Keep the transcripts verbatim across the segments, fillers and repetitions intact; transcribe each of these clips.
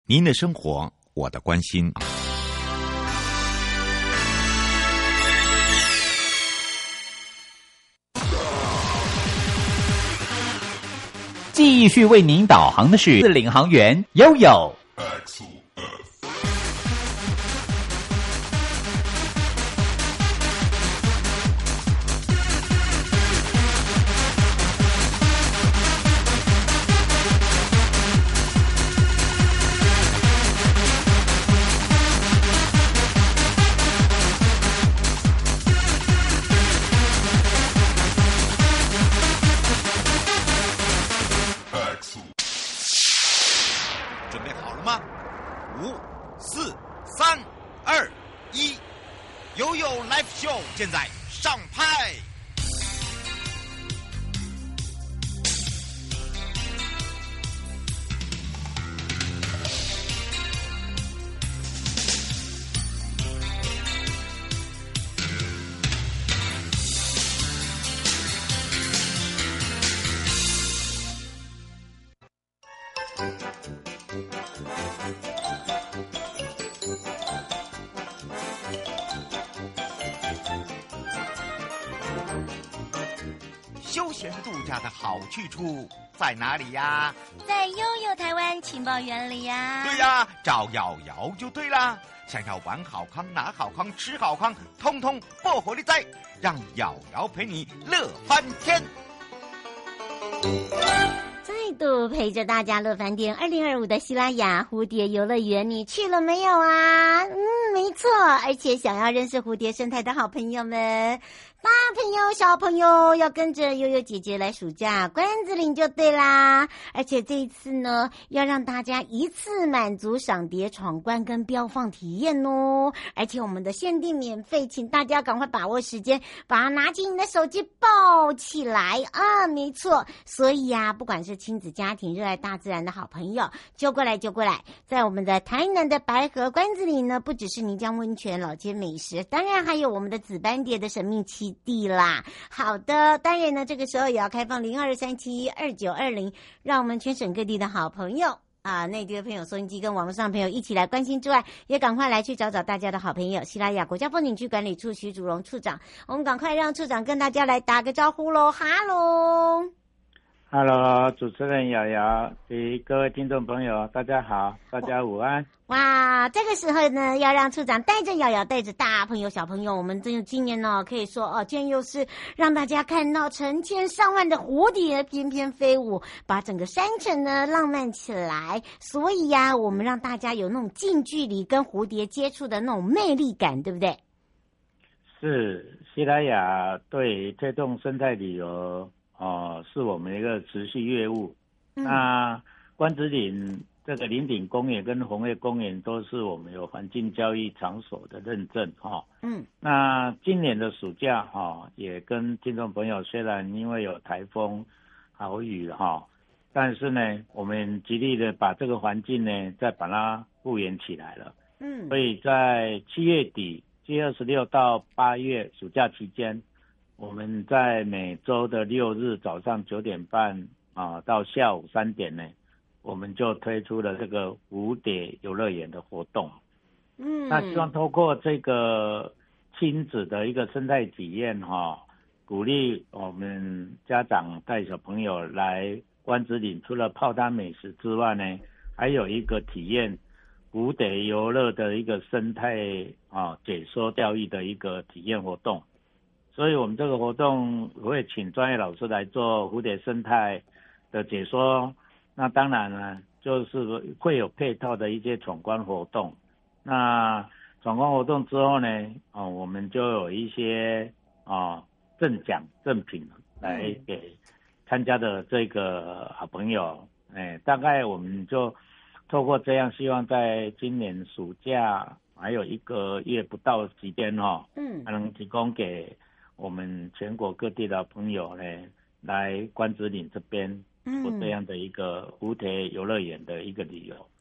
您的生活，我的关心。 继续为您导航的是领航员悠悠。 现在上拍。休闲度假的好去处在哪里呀？ 在悠悠台湾情报园里呀。 对呀，找瑶瑶就对啦。想要玩好康、拿好康、吃好康，通通不火力在，让瑶瑶陪你乐翻天。 再度陪着大家乐翻天，二零二五的西拉雅蝴蝶游乐园，你去了没有啊？嗯，没错，而且想要认识蝴蝶生态的好朋友们，大朋友小朋友要跟着悠悠姐姐来暑假关子岭就对啦。而且这一次呢，要让大家一次满足赏蝶闯关跟标放体验哦。而且我们的限定免费，请大家赶快把握时间，把它拿起你的手机抱起来啊！没错，所以啊，不管是亲子家庭、热爱大自然的好朋友，就过来就过来。在我们的台南的白河关子岭呢，不只是泥浆温泉、老街美食，当然还有我们的紫斑蝶的神秘栖地啦。好的，当然呢，这个时候也要开放零二三七二九二零，让我们全省各地的好朋友啊，内地的朋友、收音机跟网络上的朋友一起来关心之外，也赶快来去找找大家的好朋友，西拉雅国家风景区管理处徐祖荣处长，我们赶快让处长跟大家来打个招呼咯。哈喽。 Hello， 主持人瑶瑶及各位听众朋友，大家好，大家午安。 哇，这个时候呢，要让处长带着瑶瑶，带着大朋友小朋友，我们这今年呢，可以说哦，今天又是让大家看到成千上万的蝴蝶翩翩飞舞，把整个山城呢浪漫起来。所以呀、啊，我们让大家有那种近距离跟蝴蝶接触的那种魅力感，对不对？ 是，西拉雅对推动生态旅游哦，是我们一个持续业务。嗯、那关子岭这个林顶公园跟红叶公园都是我们有环境教育场所的认证哈。嗯，那今年的暑假哈，也跟听众朋友，虽然因为有台风、豪雨哈，但是呢，我们极力的把这个环境呢，再把它复原起来了。嗯，所以在七月底，七月二十六到八月暑假期间，我们在每周的六日早上九点半啊到下午三点呢，我们就推出了这个蝴蝶游乐园的活动。嗯，那希望透过这个亲子的一个生态体验哈，鼓励我们家长带小朋友来关子岭，除了泡汤美食之外呢，还有一个体验蝴蝶游乐的一个生态啊解说教育的一个体验活动。所以我们这个活动会请专业老师来做蝴蝶生态的解说，那当然呢，就是会有配套的一些闯关活动。那闯关活动之后呢，哦，我们就有一些啊赠奖赠品来给参加的这个好朋友。哎，大概我们就透过这样，希望在今年暑假还有一个月不到几天哈，嗯，还能提供给我们全国各地的朋友呢，来关子岭这边做这样的一个蝴蝶游乐园的一个旅游。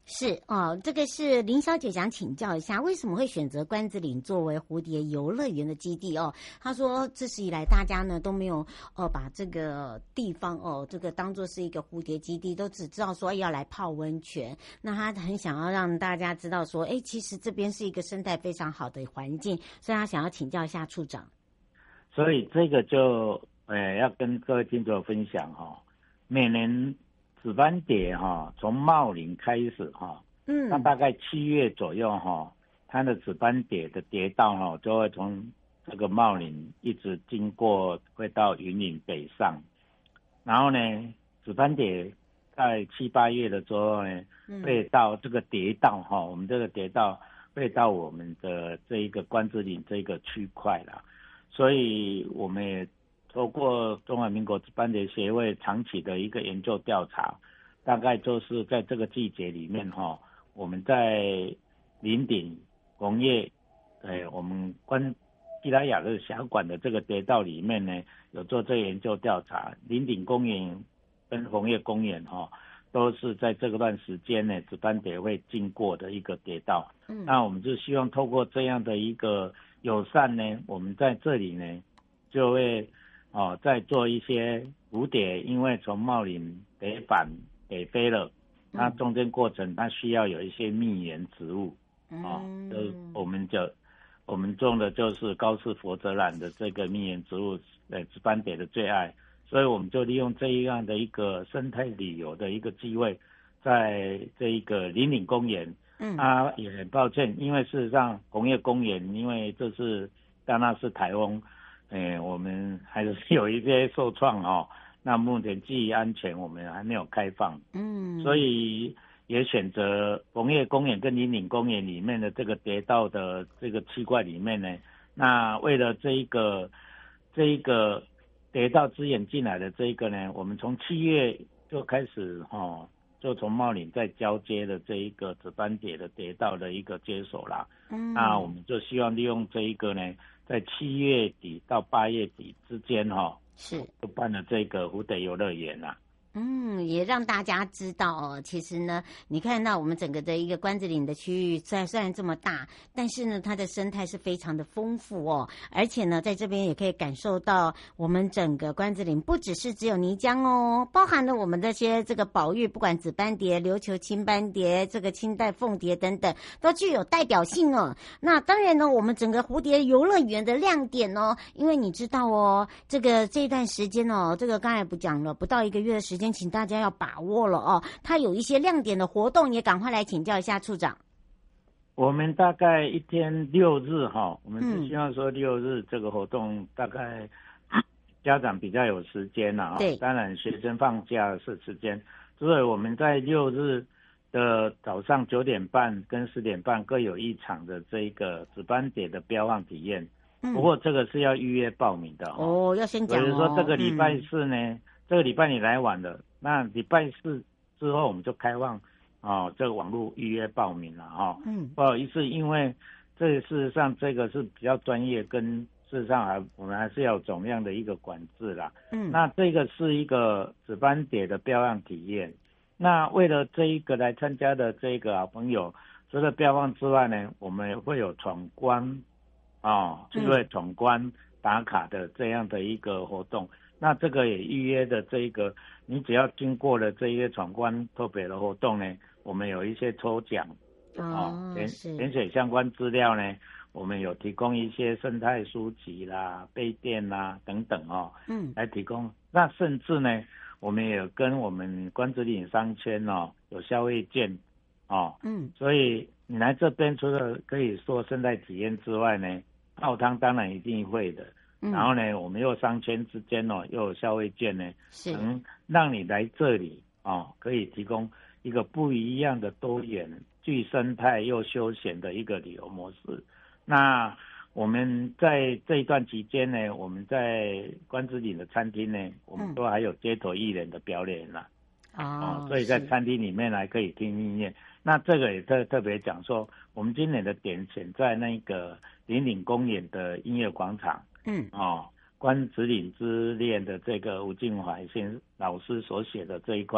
是哦，这个是林小姐想请教一下，为什么会选择关子岭作为蝴蝶游乐园的基地哦？她说，这时以来大家呢都没有呃把这个地方哦这个当作是一个蝴蝶基地，都只知道说要来泡温泉。那她很想要让大家知道说，哎，其实这边是一个生态非常好的环境，所以她想要请教一下处长。 所以这个就呃要跟各位听众分享哈、哦，每年紫斑蝶哈从茂林开始哈，嗯，那大概七月左右哈，它的紫斑蝶的蝶道哈就会从这个茂林一直经过，会到云林北上，然后呢，紫斑蝶在七八月的时候呢，会到这个蝶道哈，我们这个蝶道会到我们的这一个关子岭这个区块啦。所以我们也透过中华民国紫斑蝶协会长期的一个研究调查，大概就是在这个季节里面哈，我们在林顶工业，呃，我们关西拉雅的峡谷的这个蝶道里面呢，有做这个研究调查，林顶公园跟红叶公园哈，都是在这段时间呢，紫斑蝶会经过的一个蝶道。嗯，那我们就希望透过这样的一个友善呢，我们在这里呢就会哦再做一些蝴蝶，因为从茂林北返北飞了，那中间过程它需要有一些蜜源植物，哦，就我们就我们种的就是高氏佛泽兰的这个蜜源植物，呃，紫斑蝶的最爱，所以我们就利用这样的一个生态旅游的一个机会，在这一个林岭公园。嗯，啊，也很抱歉，因为事实上红叶公园，因为这是当那是台风，诶，我们还是有一些受创哦。那目前基于安全，我们还没有开放。嗯，所以也选择红叶公园跟林岭公园里面的这个蝶道的这个区块里面呢，那为了这一个这一个蝶道资源进来的这一个呢，我们从七月就开始哦。就从茂林在交接的这一个紫斑蝶的蝶道的一个接手啦，嗯，那我们就希望利用这一个呢，在七月底到八月底之间哈、哦，是就办了这个蝴蝶游乐园啦。 嗯，也让大家知道哦，其实呢，你看到我们整个的一个关子岭的区域，虽然虽然这么大，但是呢，它的生态是非常的丰富哦，而且呢，在这边也可以感受到我们整个关子岭不只是只有泥浆哦，包含了我们这些这个保育，不管紫斑蝶、琉球青斑蝶、这个清代凤蝶等等，都具有代表性哦。那当然呢，我们整个蝴蝶游乐园的亮点哦，因为你知道哦，这个这段时间哦，这个刚才不讲了，不到一个月的时间。请大家要把握了哦，它有一些亮点的活动，也赶快来请教一下处长。 我们大概一天六日哈，我们是希望说六日这个活动大概家长比较有时间了啊，当然学生放假是时间，所以我们在六日的早上九点半跟十点半各有一场的这个紫斑蝶的标放体验。嗯、不过这个是要预约报名的哦，要先讲哦。 比如说这个礼拜四呢。嗯这个礼拜你来晚了，那礼拜四之后我们就开放哦，这个网络预约报名了哈、哦。嗯，不好意思，因为这事实上这个是比较专业，跟事实上还我们还是要有总量的一个管制啦。嗯，那这个是一个紫斑蝶的标样体验。那为了这一个来参加的这个好朋友，除了标放之外呢，我们会有闯关哦，就会闯关打卡的这样的一个活动。那这个也预约的这一个，你只要经过了这一些闯关特别的活动呢，我们有一些抽奖哦，填填写相关资料呢，我们有提供一些生态书籍啦、杯垫啦等等哦，嗯，来提供。那甚至呢，我们也有跟我们关子岭商圈哦有消费券哦，嗯，所以你来这边除了可以做生态体验之外呢，泡汤当然一定会的。嗯、然后呢，我们又商圈之间哦，又有消费券呢，能让你来这里哦，可以提供一个不一样的多元、具生态又休闲的一个旅游模式。那我们在这一段期间呢，我们在关子岭的餐厅呢，我们都还有街头艺人的表演啦、嗯、哦，所以在餐厅里面还可以听音乐。那这个也特特别讲说，我们今年的点选在那个林岭公园的音乐广场。嗯哦，关子岭之恋的这个吴敬怀先老师所写的这一块，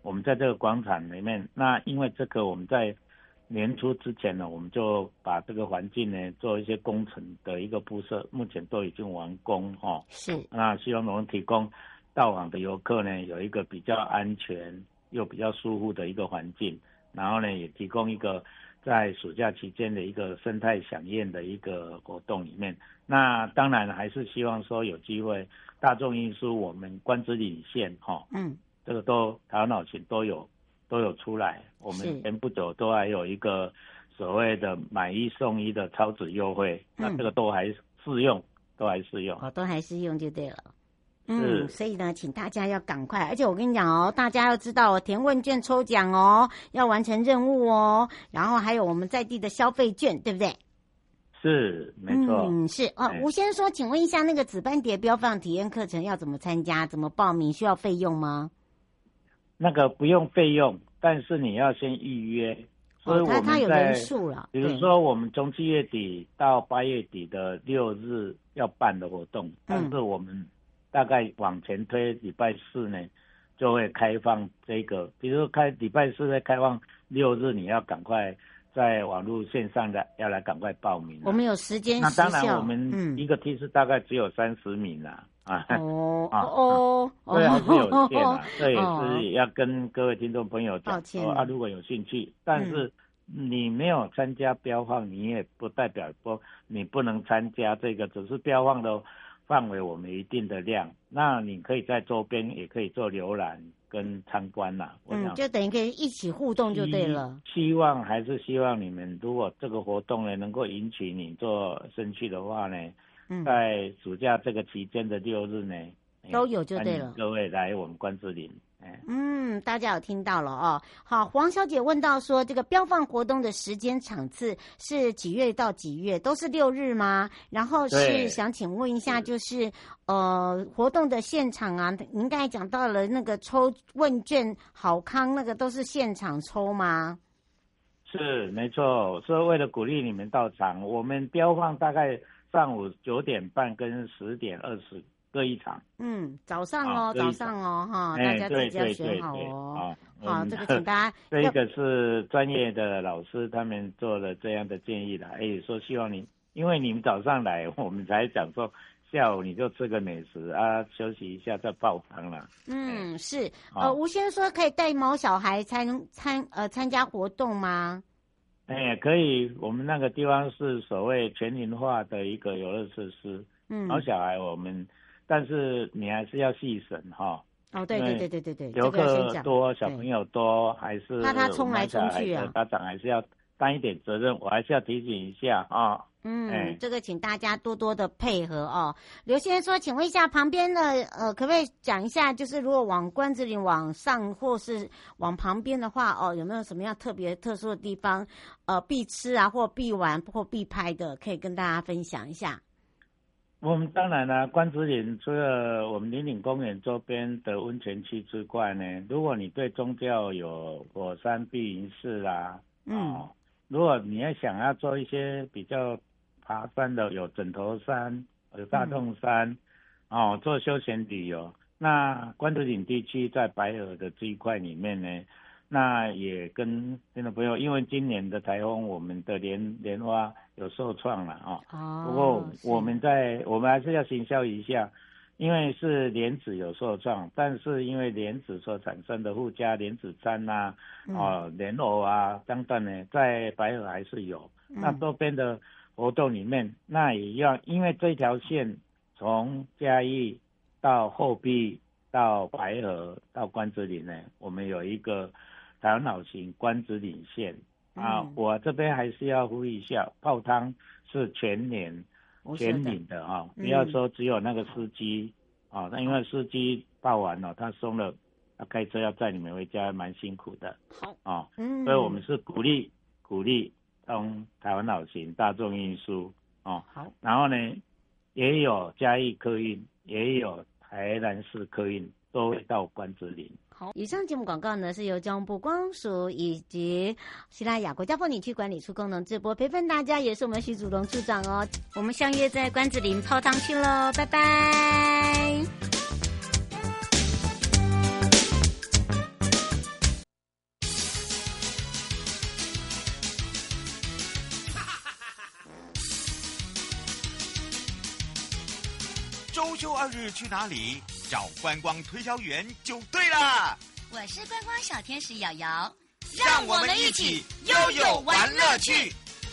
我们在这个广场里面，那因为这个我们在年初之前呢，我们就把这个环境呢做一些工程的一个铺设，目前都已经完工哈、哦。 是， 那希望我们提供到访的游客呢有一个比较安全又比较舒服的一个环境，然后呢也提供一个在暑假期间的一个生态飨宴的一个活动里面。那当然还是希望说有机会大众运输我们关子岭线哈、哦，嗯，这个都台湾老群都有。都有出来，我们前不久都还有一个所谓的买一送一的超值优惠，嗯、那这个都还适用，都还适用， 哦，都还适用就对了。嗯，所以呢，请大家要赶快，而且我跟你讲哦，大家要知道填问卷抽奖哦，要完成任务哦，然后还有我们在地的消费券，对不对？ 是，没错。 嗯，是哦。吴先生说，请问一下，那个紫斑蝶标放体验课程要怎么参加？怎么报名？需要费用吗？ 那个不用费用，但是你要先预约。所以我们在、哦、 它有人数了。 比如说，我们从七月底到八月底的六日要办的活动，嗯、但是我们大概往前推，礼拜四呢就会开放这个。比如说开礼拜四会开放六日，你要赶快在网络线上的要来赶快报名。 我们有时间时效。那当然，我们一个梯次大概只有三十名啦。啊哦哦哦，对，还是有限啊，这也是要跟各位听众朋友讲说啊，如果有兴趣，但是你没有参加标放，你也不代表说你不能参加这个，只是标放的范围我们一定的量，那你可以在周边也可以做浏览跟参观啦。 嗯，就等于可以一起互动就对了。 希望还是希望你们，如果这个活动呢能够引起你做兴趣的话呢。在暑假这个期间的六日呢， 都有就对了。 各位来我们关子岭， 嗯，大家有听到了哦。好，黄小姐问到说，这个标放活动的时间场次是几月到几月？都是六日吗？然后是想请问一下，就是呃，活动的现场啊，您刚才讲到了那个抽问卷好康，那个都是现场抽吗？ 是，没错，是为了鼓励你们到场，我们标放大概。上午九点半跟十点二十各一场。 嗯，早上哦，早上哦，哈，大家自己要选好哦。好，这个请大家。 这个是专业的老师他们做了这样的建议啦，哎，说希望你，因为你们早上来，我们才讲说下午你就吃个美食啊，休息一下再泡汤啦。 嗯，是。呃，吴先生说可以带毛小孩参参呃参加活动吗？ 哎，可以，我们那个地方是所谓全龄化的一个游乐设施，嗯，然后小孩我们，但是你还是要细审哈。 哦，对对对对对对， 游客多，小朋友多，还是怕他冲来冲去啊， 家长还是要担一点责任，我还是要提醒一下啊。 嗯，哎、这个请大家多多的配合哦。刘先生说，请问一下旁边的呃，可不可以讲一下，就是如果往关子岭往上或是往旁边的话，哦，有没有什么样特别特殊的地方，呃，必吃啊，或必玩或必拍的，可以跟大家分享一下？ 我们当然了，关子岭除了我们林岭公园周边的温泉区之外呢，如果你对宗教有火山碧云寺啦，嗯、哦，如果你要想要做一些比较爬山的，有枕头山，有大洞山，嗯、哦，做休闲旅游。那关子岭地区在白河的这一块里面呢，那也跟听众朋友，因为今年的台风，我们的莲莲花有受创了啊。哦。不过我们在我们还是要行销一下，因为是莲子有受创，但是因为莲子所产生的附加莲子餐呐、啊，哦，莲藕啊等等呢，在白河还是有。嗯、那周边的活动里面，那也要，因为这条线从嘉义到后壁到白河到关子岭呢，我们有一个台湾老行关子岭线、嗯、啊，我这边还是要呼吁一下，泡汤是全年全领的啊，不要说只有那个司机、嗯、啊，那因为司机泡完了，他松了，他开车要载你们回家，蛮辛苦的。好啊，嗯，所以我们是鼓励鼓励。从台湾老行大众运输哦，好，然后呢，也有嘉义客运，也有台南市客运，都会到关子岭。 好，以上节目广告呢是由交通部观光署以及西拉雅国家风景区管理处共同直播，陪伴大家也是我们徐祖龙处长哦。我们相约在关子岭泡汤去喽，拜拜。 周休二日去哪里？找观光推销员就对了。 我是观光小天使瑶瑶， 让我们一起悠悠玩乐趣。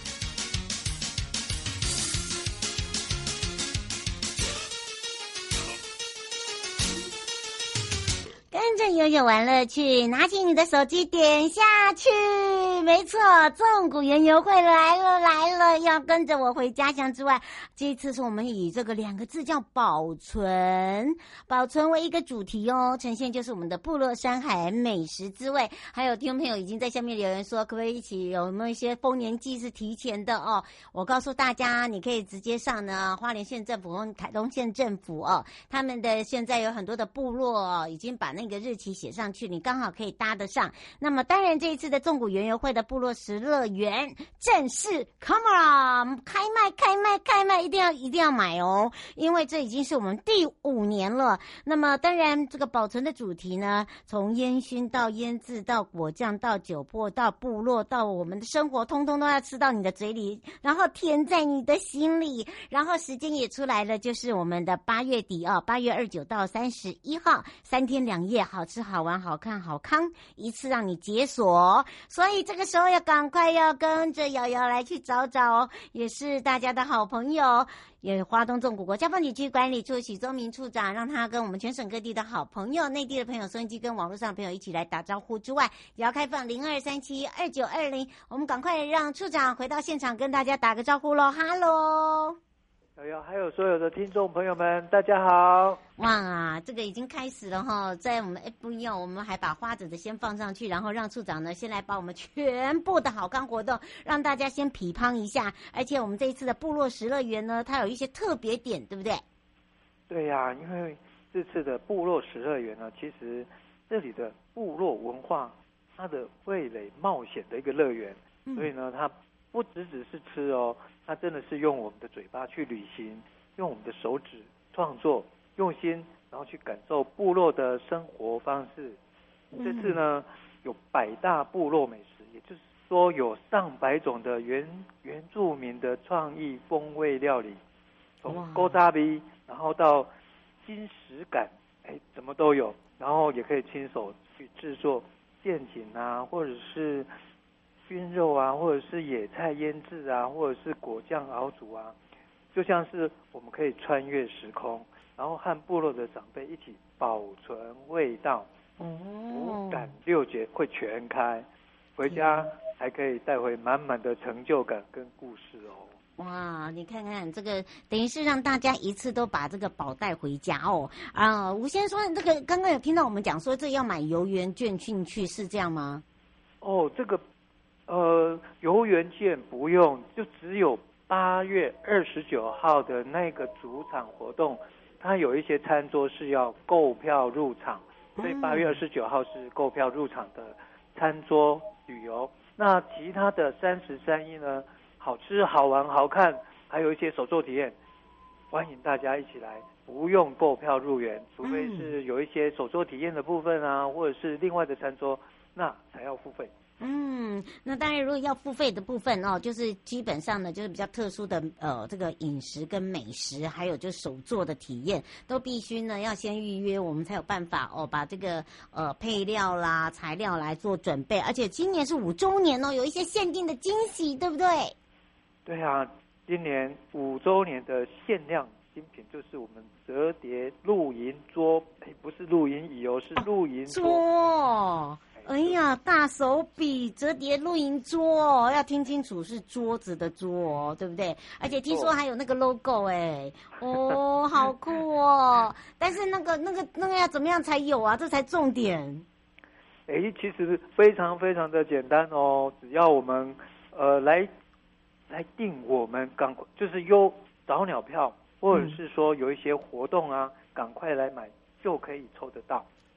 跟着悠悠玩乐趣，拿起你的手机点下去。没错，纵谷园游会来了来了，要跟着我回家乡之外，这一次是我们以这个两个字叫保存，保存为一个主题哦，呈现就是我们的部落山海美食滋味。还有听众朋友已经在下面留言说，可不可以一起有没有一些丰年祭是提前的哦？我告诉大家，你可以直接上呢花莲县政府和台东县政府哦，他们的现在有很多的部落哦，已经把那个日期写上去，你刚好可以搭得上。那么当然这一次的纵谷园游会的部落食乐园正式 come on 开卖开卖开卖，一定要一定要买哦，因为这已经是我们第五年了。那么当然这个保存的主题呢，从烟熏到腌制到果酱到酒粕到部落到我们的生活，通通都要吃到你的嘴里，然后甜在你的心里。然后时间也出来了，就是我们的八月底哦，八月二十九到三十一号，三天两夜，好吃好玩好看好康，一次让你解锁。所以这个时候要赶快要跟着瑶瑶来去找找哦，也是大家的好朋友，也花东纵谷国家风景区管理处许宗明处长，让他跟我们全省各地的好朋友、内地的朋友、收音机跟网络上的朋友一起来打招呼之外，也要开放零二三七二九二零，我们赶快让处长回到现场跟大家打个招呼咯。哈喽。 瑶瑶，还有所有的听众朋友们，大家好！ 哇，这个已经开始了哈，在我们 F B 我们还把花子的先放上去，然后让处长呢先来把我们全部的好康活动让大家先匹乓一下。而且我们这一次的部落食乐园呢，它有一些特别点，对不对？ 对呀、啊，因为这次的部落食乐园呢，其实这里的部落文化，它的味蕾冒险的一个乐园，嗯、所以呢，它不只只是吃哦。他真的是用我们的嘴巴去旅行，用我们的手指创作，用心，然后去感受部落的生活方式。这次呢，有百大部落美食，也就是说有上百种的原原住民的创意风味料理，从勾扎比，然后到金石感，哎，什么都有。然后也可以亲手去制作陷阱啊，或者是熏肉啊，或者是野菜腌制啊，或者是果酱熬煮啊，就像是我们可以穿越时空，然后和部落的长辈一起保存味道，五感六觉会全开，回家还可以带回满满的成就感跟故事哦。 哇，你看看这个，等于是让大家一次都把这个宝带回家哦。啊，吴先生说这个刚刚有听到我们讲说，这要买游园券进去，是这样吗？ 哦，这个。呃，游园券不用，就只有八月二十九号的那个主场活动，它有一些餐桌是要购票入场，所以八月二十九号是购票入场的餐桌旅游。那其他的三十三一呢，好吃好玩好看，还有一些手作体验，欢迎大家一起来，不用购票入园，除非是有一些手作体验的部分啊，或者是另外的餐桌，那才要付费。 嗯，那当然，如果要付费的部分哦，就是基本上呢，就是比较特殊的呃，这个饮食跟美食，还有就是手作的体验，都必须呢要先预约，我们才有办法哦，把这个呃配料啦、材料来做准备。而且今年是五周年哦，有一些限定的惊喜，对不对？对啊，今年五周年的限量新品就是我们折叠露营桌，哎，不是露营椅哦，是露营桌。 桌哎呀，大手笔折叠露营桌哦，要听清楚是桌子的桌哦，对不对？而且听说还有那个 logo 哎，哦，好酷哦！但是那个那个那个要怎么样才有啊？这才重点。 哎，其实非常非常的简单哦，只要我们呃来来订我们赶快就是优早鸟票，或者是说有一些活动啊，赶快来买就可以抽得到。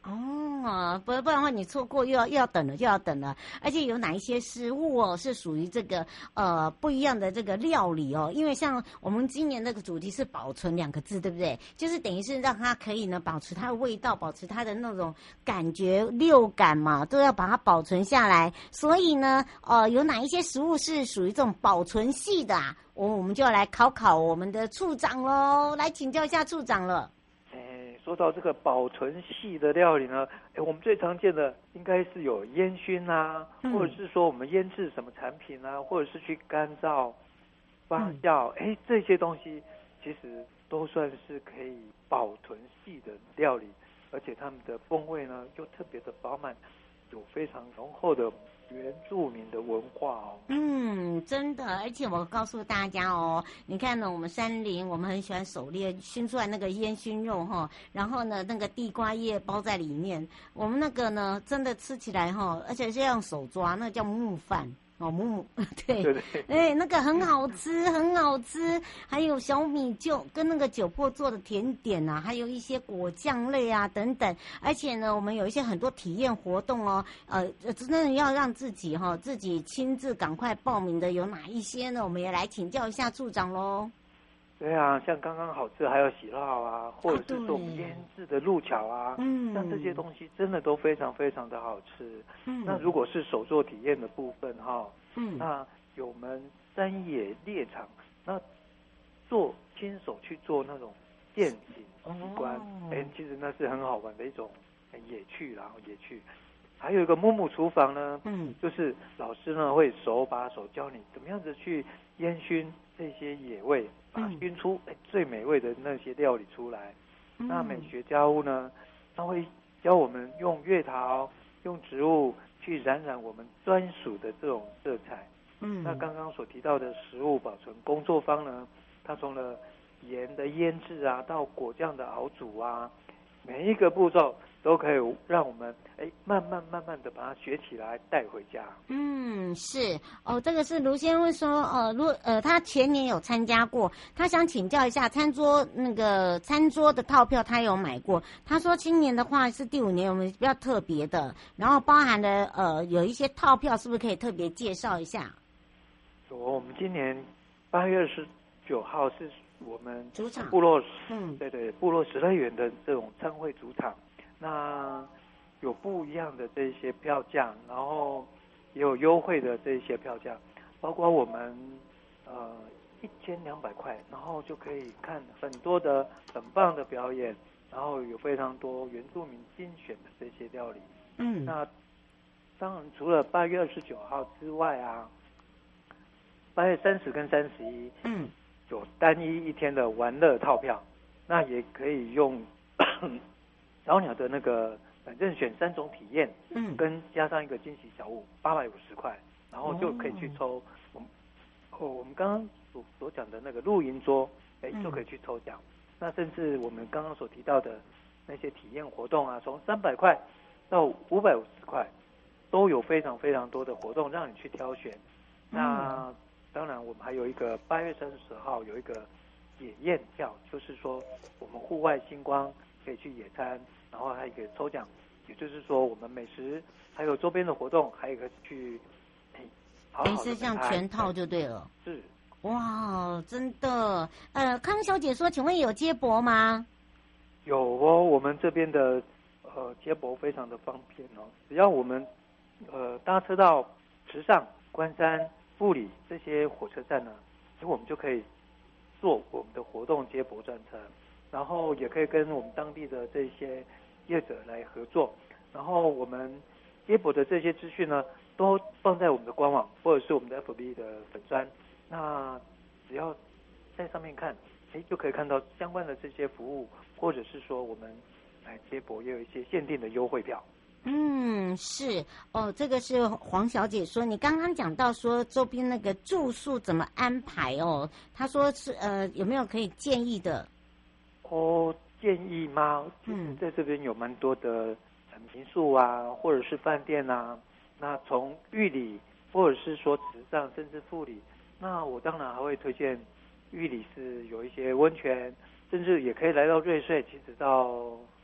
哦，不不然的话，你错过又要又要等了，又要等了。而且有哪一些食物哦，是属于这个呃不一样的这个料理哦？因为像我们今年那个主题是保存两个字，对不对？就是等于是让它可以呢保持它的味道，保持它的那种感觉六感嘛，都要把它保存下来。所以呢，呃，有哪一些食物是属于这种保存系的啊？我我们就要来考考我们的处长喽，来请教一下处长了。 说到这个保存系的料理呢，哎，我们最常见的应该是有烟熏啊，嗯、或者是说我们腌制什么产品啊，或者是去干燥、发酵，哎、嗯，这些东西其实都算是可以保存系的料理，而且它们的风味呢又特别的饱满，有非常浓厚的原住民的文化哦。 嗯，真的，而且我告诉大家哦，你看呢，我们山林，我们很喜欢狩猎，熏出来那个烟熏肉哈，然后呢，那个地瓜叶包在里面，我们那个呢，真的吃起来哈，而且是用手抓，那叫木饭。哦，木木，对， 对对， 哎，那个很好吃，很好吃。还有小米酒跟那个酒粕做的甜点啊，还有一些果酱类啊等等。而且呢，我们有一些很多体验活动哦，呃，真的要让自己哈、哦、自己亲自赶快报名的有哪一些呢？我们也来请教一下处长喽。 对啊，像刚刚好吃还有喜酪啊，或者是说我们腌制的鹿角啊，嗯，像这些东西真的都非常非常的好吃。嗯，那如果是手作体验的部分哈，嗯，那有我们山野猎场，那做亲手去做那种电影机关，哎、哦，其实那是很好玩的一种野趣啦，野趣。还有一个木木厨房呢，嗯，就是老师呢会手把手教你怎么样子去烟熏这些野味，把它熏出、嗯、最美味的那些料理出来。嗯、那美学家屋呢，他会教我们用月桃、用植物去染染我们专属的这种色彩。嗯，那刚刚所提到的食物保存工作坊呢，它从了盐的腌制啊，到果酱的熬煮啊，每一个步骤都可以让我们哎慢慢慢慢的把它学起来带回家。 嗯，是哦，这个是卢先生说，呃，如呃他前年有参加过，他想请教一下餐桌那个餐桌的套票，他有买过。他说今年的话是第五年，我们比较特别的，然后包含了呃有一些套票，是不是可以特别介绍一下？ 有，我们今年八月二十九号是我们主场部落， 嗯， 对对，部落十乐园的这种餐会主场。那有不一样的这些票价，然后也有优惠的这些票价，包括我们呃一千两百块，然后就可以看很多的很棒的表演，然后有非常多原住民精选的这些料理。嗯，那当然除了八月二十九号之外啊，八月三十跟三十一，嗯，有单一一天的玩乐套票，那也可以用。老鸟的那个反正选三种体验，嗯，跟加上一个惊喜小物，八百五十块，然后就可以去抽。我们哦，我们刚刚所所讲的那个露营桌，哎，就可以去抽奖。那甚至我们刚刚所提到的那些体验活动啊，从三百块到五百五十块，都有非常非常多的活动让你去挑选。那当然，我们还有一个八月三十号有一个野宴票，就是说我们户外星光。可以去野餐，然后还可以抽奖，也就是说我们美食还有周边的活动，还有一个去好好的类似像全套就对了。 是， 哇，真的。呃，康小姐说，请问有接驳吗？ 有哦，我们这边的呃接驳非常的方便哦，只要我们呃搭车到池上、关山、富里这些火车站呢，其实我们就可以坐我们的活动接驳专车。然后也可以跟我们当地的这些业者来合作，然后我们接驳的这些资讯呢，都放在我们的官网或者是我们的 F B 的粉专，那只要在上面看，哎，就可以看到相关的这些服务，或者是说我们来接驳也有一些限定的优惠票。 嗯，是哦，这个是黄小姐说，你刚刚讲到说周边那个住宿怎么安排哦？她说是呃有没有可以建议的？ 哦，建议吗？嗯，在这边有蛮多的民宿啊，或者是饭店啊。那从玉里，或者是说池上，甚至富里，那我当然还会推荐玉里是有一些温泉，甚至也可以来到瑞穗，其实到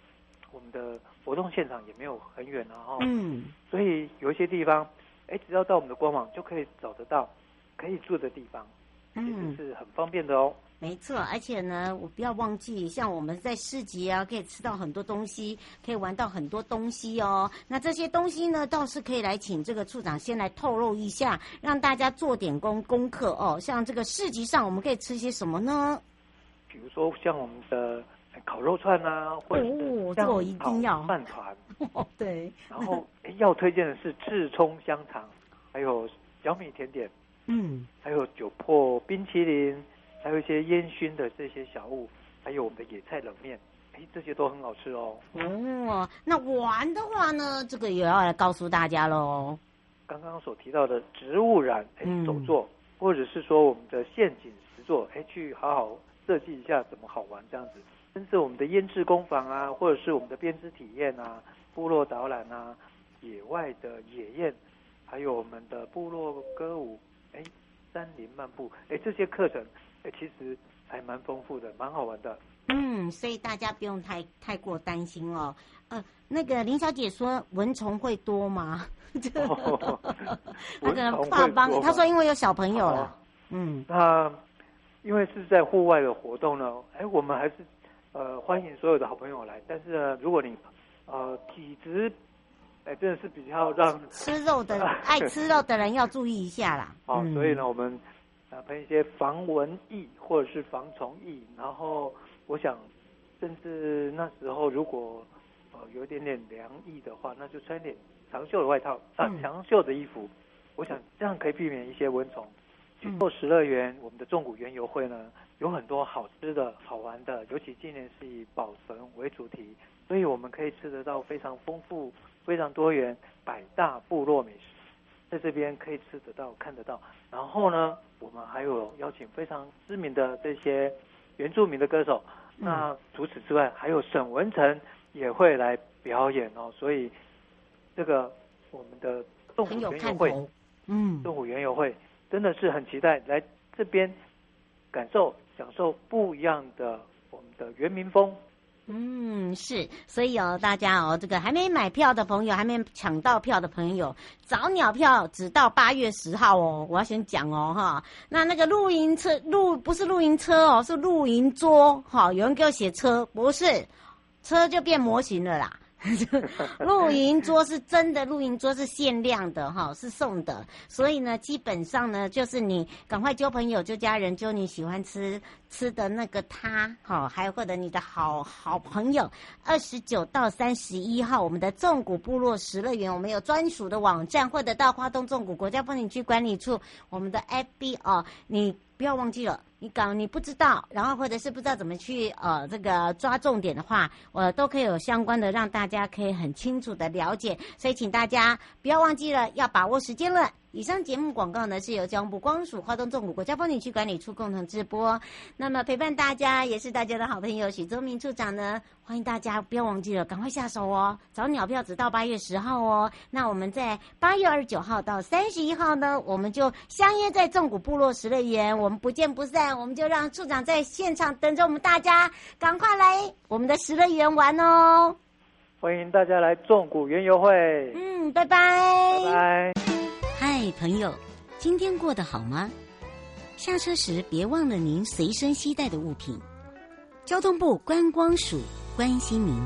我们的活动现场也没有很远啊，哈， 嗯， 所以有一些地方，哎，只要到我们的官网就可以找得到可以住的地方，其实是很方便的哦。 没错，而且呢，我不要忘记，像我们在市集啊，可以吃到很多东西，可以玩到很多东西哦。那这些东西呢，倒是可以来请这个处长先来透露一下，让大家做点功功课哦。像这个市集上，我们可以吃些什么呢？ 比如说像我们的烤肉串啊，或者是这我一定要饭团。 哦，对。 然后要推荐的是赤葱香肠，还有小米甜点， 嗯， 还有酒粕冰淇淋。还有一些烟熏的这些小物，还有我们的野菜冷面，哎，这些都很好吃哦。 哦，那玩的话呢，这个也要来告诉大家喽。 刚刚所提到的植物染，哎，手作，嗯，或者是说我们的陷阱实作，哎，去好好设计一下怎么好玩这样子。甚至我们的腌制工坊啊，或者是我们的编织体验啊，部落导览啊，野外的野宴，还有我们的部落歌舞，哎，山林漫步，哎，这些课程。哎，其实还蛮丰富的，蛮好玩的。 嗯，所以大家不用太太过担心哦。呃，那个林小姐说蚊虫会多吗？ 哦、 她可能怕帮，她说因为有小朋友了。哦、嗯， 那因为是在户外的活动呢，哎，我们还是呃欢迎所有的好朋友来。但是呢，如果你呃体质哎真的是比较让吃肉的爱吃肉的人要注意一下啦。 好、嗯，所以呢，我们。啊，喷一些防蚊液或者是防虫液，然后我想，甚至那时候如果呃有一点点凉意的话，那就穿点长袖的外套啊，长袖的衣服，我想这样可以避免一些蚊虫。去做食乐园，我们的纵谷园游会呢，有很多好吃的好玩的，尤其今年是以保存为主题，所以我们可以吃得到非常丰富、非常多元百大部落美食。在这边可以吃得到、看得到，然后呢，我们还有邀请非常知名的这些原住民的歌手。嗯、那除此之外，还有沈文成也会来表演哦。所以，这个我们的纵谷园游会，嗯，纵谷园游会真的是很期待来这边感受、享受不一样的我们的原民风。 嗯，是，所以哦，大家哦，这个还没买票的朋友，还没抢到票的朋友，早鸟票只到八月十号哦。我要先讲哦，哈，那那个露营车露不是露营车哦，是露营桌，哈，有人给我写车，不是，车就变模型了啦。露营桌是真的，露营桌是限量的哈，是送的，所以呢，基本上呢，就是你赶快揪朋友、揪家人、揪你喜欢吃吃的那个他，好，还有或者你的好好朋友。二十九到三十一号，我们的纵谷部落食乐园，我们有专属的网站，或者到花东纵谷国家风景区管理处我们的 F B 哦，你不要忘记了。你搞你不知道，然后或者是不知道怎么去呃这个抓重点的话，我都可以有相关的，让大家可以很清楚的了解。所以请大家不要忘记了，要把握时间了。以上节目广告呢是由交通部光属花东纵谷国家风景区管理处共同直播。那么陪伴大家也是大家的好朋友许宗明处长呢，欢迎大家不要忘记了，赶快下手哦！早鸟票只到八月十号哦。那我们在八月二十九号到三十一号呢，我们就相约在纵谷部落食乐园，我们不见不散。我们就让处长在现场等着我们大家，赶快来我们的食乐园玩哦！ 欢迎大家来纵谷园游会。 嗯，拜拜， 拜拜。 嗨，朋友，今天过得好吗？下车时别忘了您随身携带的物品。交通部观光署关心您。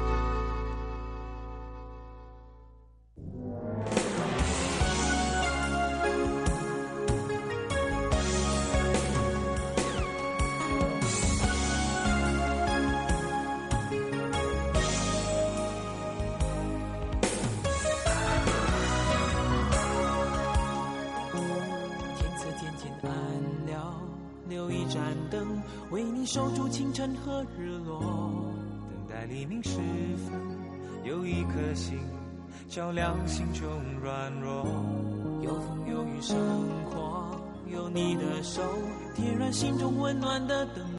为你守住清晨和日落，等待黎明时分，有一颗心照亮心中软弱。有风有雨生活，有你的手点燃心中温暖的灯。